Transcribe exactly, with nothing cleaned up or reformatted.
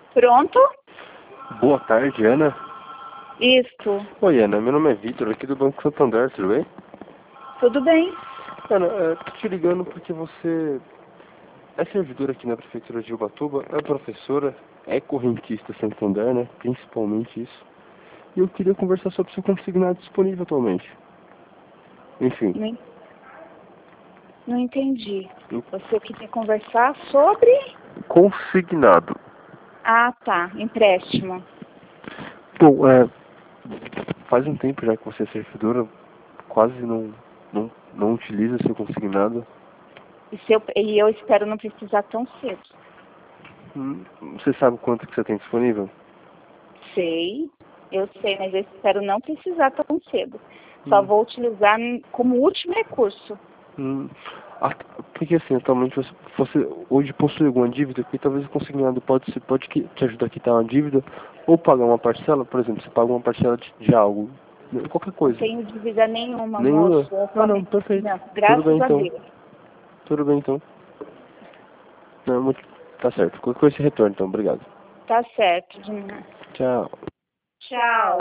Pronto? Boa tarde, Ana. Isto. Oi, Ana. Meu nome é Vitor, aqui do Banco Santander, tudo bem? Tudo bem? Ana, é, tô te ligando porque você é servidora aqui na Prefeitura de Ubatuba, é professora, é correntista Santander, né? Principalmente isso. E eu queria conversar sobre o seu consignado disponível atualmente. Enfim. Não, en- não entendi. eu- Você queria conversar sobre? Consignado. Ah, tá. Empréstimo. Bom, é, faz um tempo já que você é servidora, quase não, não, não utiliza seu consignado. E, se eu, e eu espero não precisar tão cedo. Hum, Você sabe quanto que você tem disponível? Sei. Eu sei, mas eu espero não precisar tão cedo. Só Hum, vou utilizar n- como último recurso. hum. Ah, porque assim, atualmente você, você hoje possui alguma dívida que talvez o consignado pode, se- pode que- te ajudar a quitar uma dívida ou pagar uma parcela, por exemplo, você paga uma parcela de, de algo, né, qualquer Não coisa. tenho dívida nenhuma, Nenhuma? moço. Eu Ah não, somente... perfeito. Não, Tudo bem graças a então. Deus. Tudo bem então. Não, muito... Tá certo. Qualquer coisa você retorna então, obrigado. Tá certo, de nada. Tchau. Tchau.